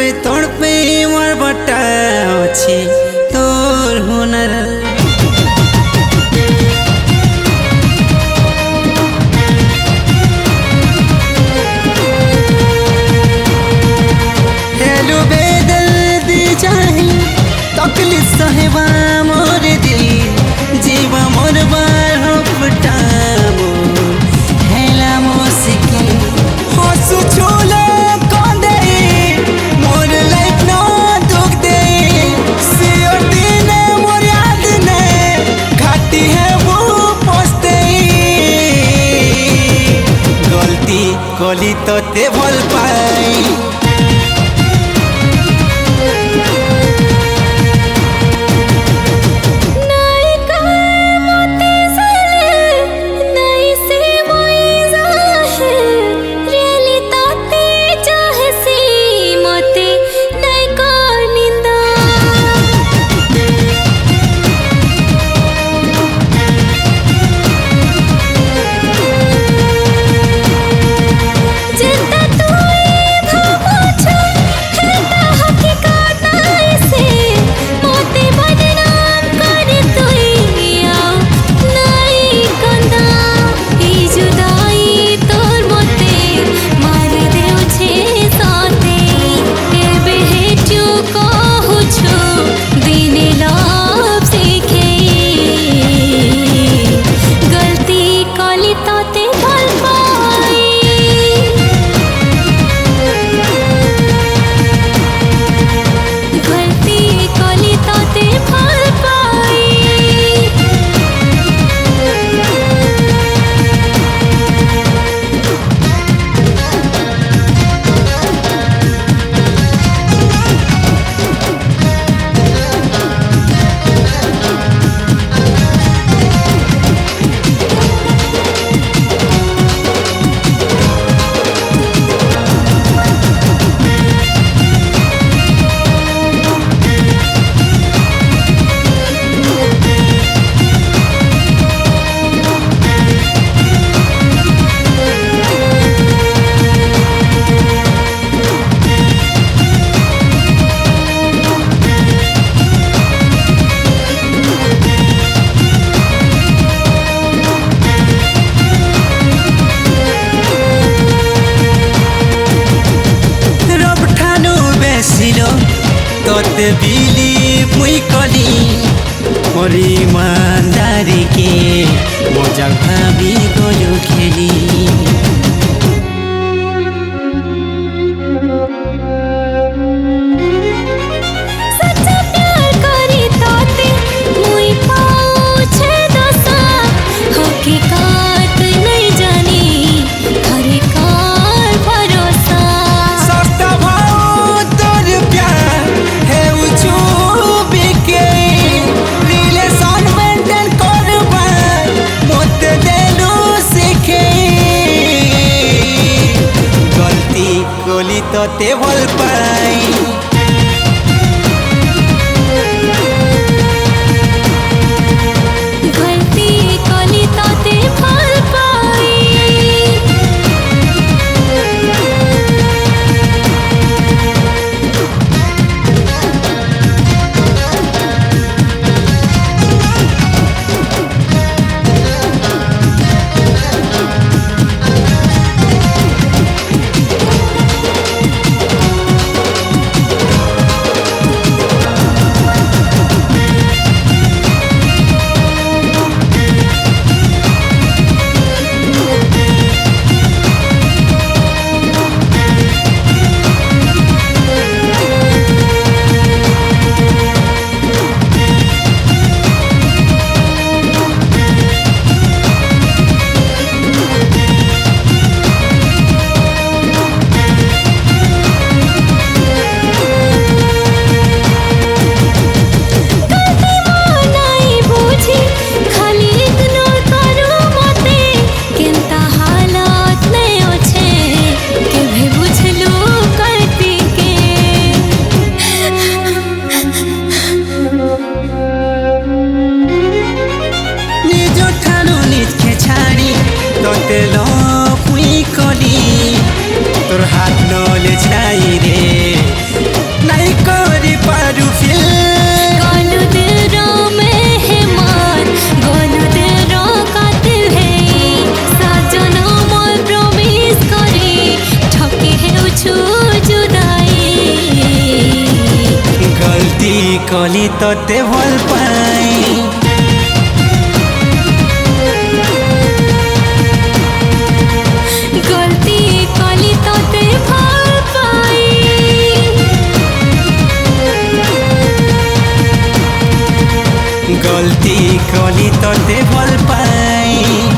तड़पे मोर बटा अच्छे तोर हुनर हेलो बेदल दी चाहे तकलीफ सहबा मोर दिल जीवा मोर बार हो फटामो हेला मोसिके हसु छोले कांदे मोर लाइफ ना दुख दे सिर दिन मोर याद ने घाटी है वो पछते गलती कली तो ते भल पाई तोते बिली मुई कली मोर ईमानदारी के मजा भाभी गयो खेली तो ते भल पाई तोर हाथ नॉलेज नहीं रे कली तोते भल पाई। गलती कली तोते भल पाई। गलती कली तोते भल पाई।